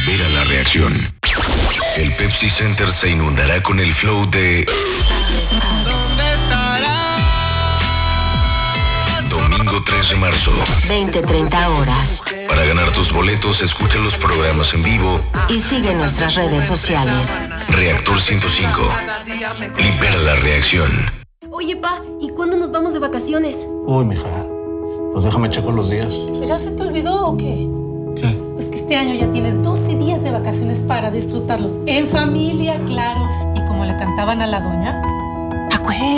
Libera la reacción. El Pepsi Center se inundará con el flow de ¿Dónde estarás? Domingo 3 de marzo. 20-30 horas. Para ganar tus boletos, escucha los programas en vivo Y sigue nuestras redes sociales. Reactor 105. Libera la reacción. Oye, pa, ¿y cuándo nos vamos de vacaciones? Uy, mija, pues déjame checo los días. ¿Ya se te olvidó o qué? ¿Qué? Pues que este año ya tienes 12 días de vacaciones para disfrutarlos en familia, claro. Y como le cantaban a la doña,